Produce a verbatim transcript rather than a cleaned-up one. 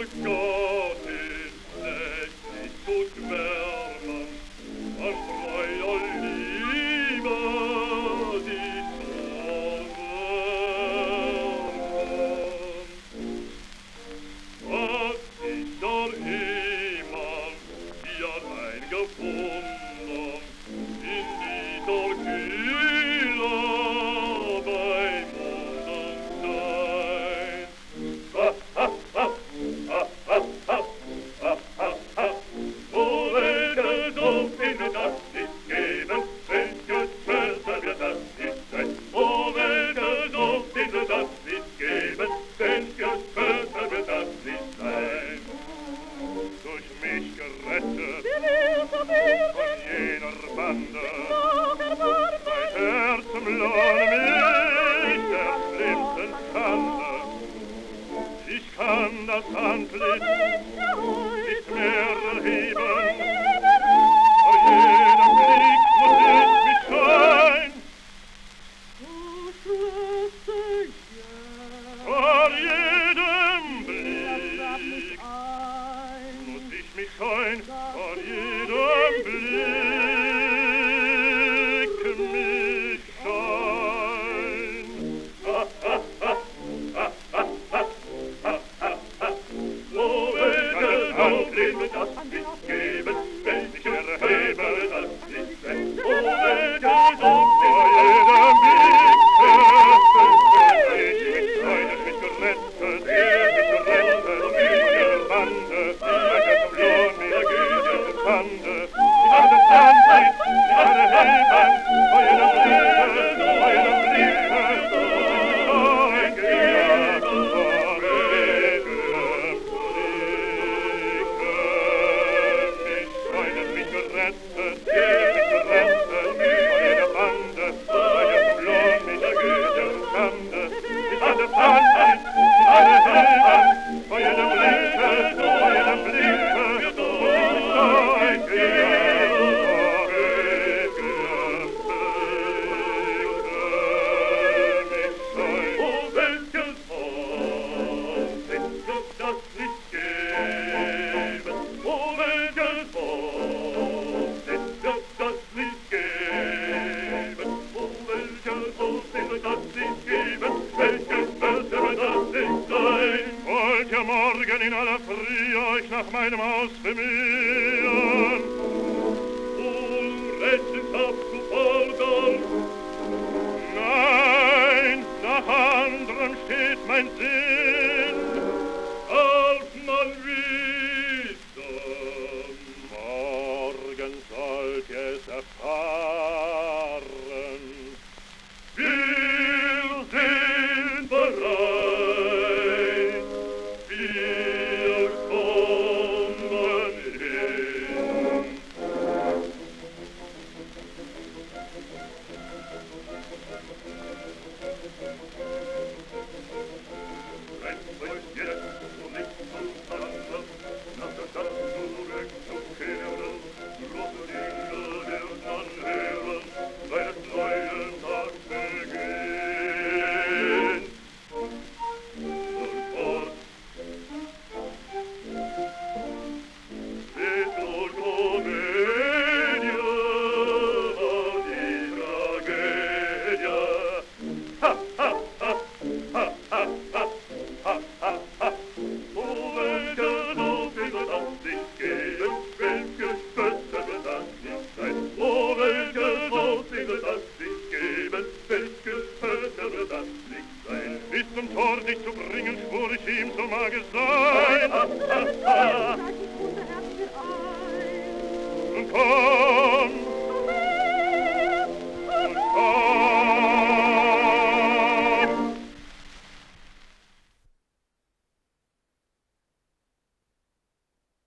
Gott ist nicht zu schwärmen, an freier Liebe die Sorgen. Was ist der Himmel hier eingefunden in dieser Kühle bei Mondenschein? Ha, ha, ha, ha, ha, ha, ha, ha, ha. Wo welches Auffinden das nicht geben, welches besser wird das nicht sein. Wo welches Auffinden das nicht geben, welches besser wird das nicht sein. Durch mich gerettet von jener Bande, mein Herz umlohne mich der schlimmsten Schande. Ich kann das Antlitz nicht mehr erheben, vor jedem Blick muss ich mich scheuen. Vor jedem Blick muss ich mich scheuen, vor jedem Blick mich scheuen. Ha, ha, ha, ha, ha, ha, ha, ha, ha. Wo welches Antlitz das nicht geben, welches erhebe das nicht sein. Wo welches Antlitz vor jedem Blick ich mich scheuen, ich mich gerettet, ich mich gerettet, von jener Bande, welches umlohnt mich der Güte Schande. Ich habe das Antlitz, ich habe Helden, vor jedem Blick, vor jedem Blick, morgen in aller Frühe euch nach meinem Haus bemühen. Um Rechenschaft zu fordern? Nein, nach anderem steht mein Sinn, als man wissen. Morgen sollt ihr es erfahren. Wir sind bereit. Wir kommen hin. Bleibt euch jetzt und nicht zusammen, nach der Stadt zurückzukehren, große Dinge wird man hören, weil es neuen Tag beginnt. Und fort bis zum Tor dich zu bringen, schwor ich ihm, so mag es sein. Und komm,